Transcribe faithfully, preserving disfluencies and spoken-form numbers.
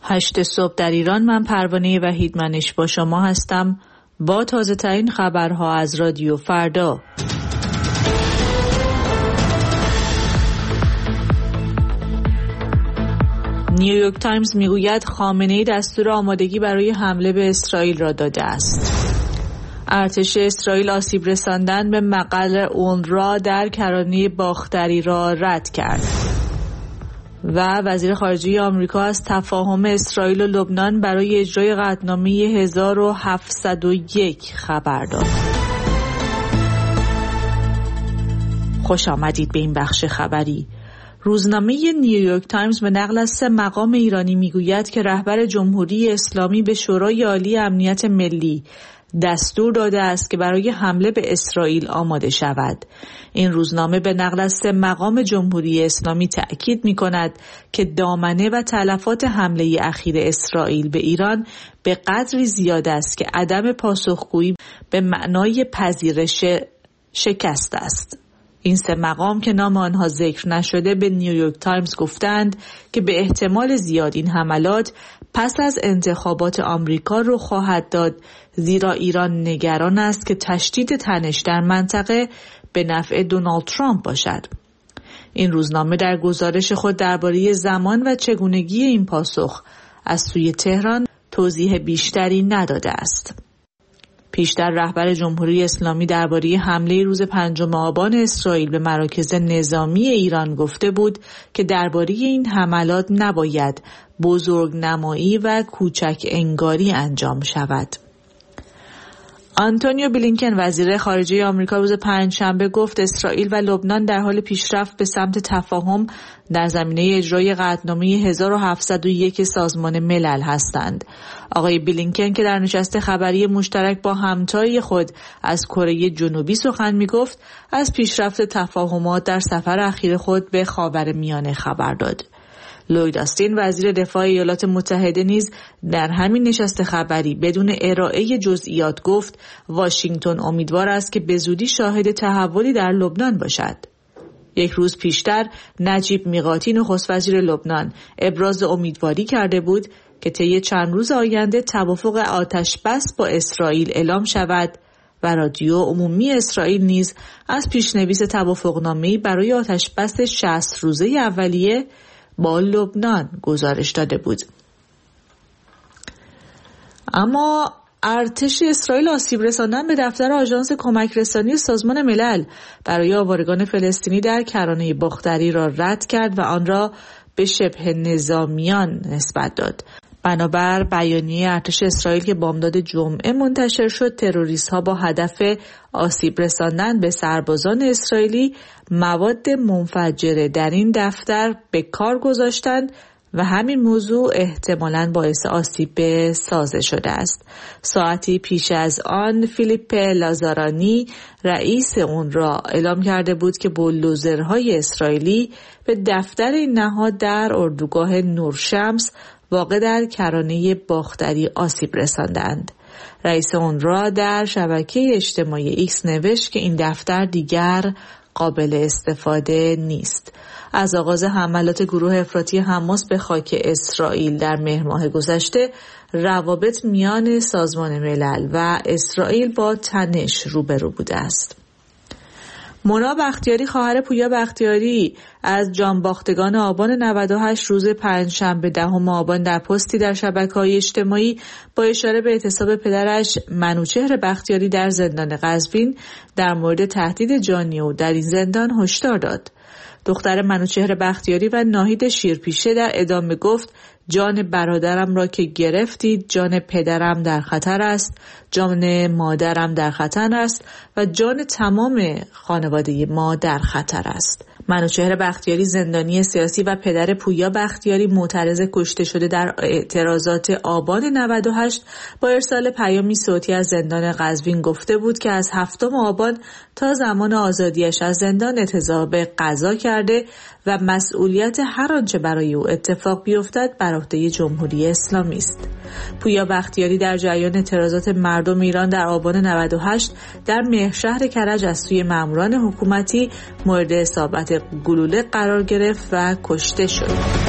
هشت صبح در ایران. من پروانه وحیدمنش با شما هستم با تازه ترین خبرها از رادیو فردا. نیویورک تایمز میگوید خامنه‌ای دستور آمادگی برای حمله به اسرائیل را داده است. ارتش اسرائیل آسیب رساندن به مقر اونروا در کرانه باختری را رد کرد. و وزیر خارجه آمریکا از تفاهم اسرائیل و لبنان برای اجرای قطعنامه هزار و هفتصد و یک خبر داد. خوش آمدید به این بخش خبری. روزنامه نیویورک تایمز به نقل از سه مقام ایرانی میگوید که رهبر جمهوری اسلامی به شورای عالی امنیت ملی دستور داده است که برای حمله به اسرائیل آماده شود. این روزنامه به نقل از سه مقام جمهوری اسلامی تأکید می کند که دامنه و تلفات حمله اخیر اسرائیل به ایران به قدری زیاد است که عدم پاسخگویی به معنای پذیرش شکست است. این سه مقام که نام آنها ذکر نشده به نیویورک تایمز گفتند که به احتمال زیاد این حملات پس از انتخابات آمریکا رو خواهد داد، زیرا ایران نگران است که تشدید تنش در منطقه به نفع دونالد ترامپ باشد. این روزنامه در گزارش خود درباره زمان و چگونگی این پاسخ از سوی تهران توضیح بیشتری نداده است. پیشتر رهبر جمهوری اسلامی درباره حمله روز پنجم آبان اسرائیل به مراکز نظامی ایران گفته بود که درباره این حملات نباید بزرگنمایی و کوچک انگاری انجام شود. آنتونیو بلینکن وزیر خارجه آمریکا روز پنجشنبه گفت اسرائیل و لبنان در حال پیشرفت به سمت تفاهم در زمینه اجرای قطعنامه هزار و هفتصد و یک سازمان ملل هستند. آقای بلینکن که در نشست خبری مشترک با همتای خود از کره جنوبی سخن می‌گفت، از پیشرفت تفاهمات در سفر اخیر خود به خاورمیانه خبر داد. لوید آستین وزیر دفاع ایالات متحده نیز در همین نشست خبری بدون ارائه جزئیات گفت واشنگتن امیدوار است که به زودی شاهد تحولی در لبنان باشد. یک روز پیشتر نجیب میقاتی نخست وزیر لبنان ابراز امیدواری کرده بود که طی چند روز آینده توافق آتش‌بس با اسرائیل اعلام شود و رادیو عمومی اسرائیل نیز از پیشنویس توافقنامه‌ای برای آتش‌بس شصت روزه اولیه با لبنان گزارش داده بود. اما ارتش اسرائیل آسیب رساندن به دفتر آژانس کمک رسانی سازمان ملل برای آوارگان فلسطینی در کرانه باختری را رد کرد و آن را به شبه نظامیان نسبت داد. بنابر بیانیه ارتش اسرائیل که بامداد جمعه منتشر شد، تروریست‌ها با هدف آسیب رساندن به سربازان اسرائیلی مواد منفجره در این دفتر به کار گذاشتند و همین موضوع احتمالاً باعث آسیب به سازه شده است. ساعتی پیش از آن فیلیپ لازارانی رئیس اون را اعلام کرده بود که بولدوزرهای اسرائیلی به دفتر این نهاد در اردوگاه نورشمس واقع در کرانه باختری آسیب رساندند. رئیس اون را در شبکه اجتماعی ایکس نوشت که این دفتر دیگر قابل استفاده نیست. از آغاز حملات گروه افراطی حماس به خاک اسرائیل در مهر ماه گذشته، روابط میان سازمان ملل و اسرائیل با تنش روبرو بوده است. مونا بختیاری خواهر پویا بختیاری از جانباختگان آبان نود و هشت روز پنجشنبه دهم آبان در پستی در شبکه‌های اجتماعی با اشاره به اعتصاب پدرش منوچهر بختیاری در زندان قزوین در مورد تهدید جانی او در این زندان هشدار داد. دختر منوچهر بختیاری و ناهید شیرپیشه در ادامه گفت جان برادرم را که گرفتید، جان پدرم در خطر است، جان مادرم در خطر است و جان تمام خانواده ما در خطر است. منوچهر بختیاری زندانی سیاسی و پدر پویا بختیاری معترض کشته شده در اعتراضات آبان نود و هشت با ارسال پیامی صوتی از زندان قزوین گفته بود که از هفتم آبان تا زمان آزادیش از زندان اعتراض قضا کرده و مسئولیت هر آنچه برای او اتفاق بیفتد بر عهده جمهوری اسلامی است. پویا بختیاری در جریان اعتراضات مردم ایران در آبان نود و هشت در مهرشهر کرج از سوی ماموران حکومتی مورد اصابت گلوله قرار گرفت و کشته شد.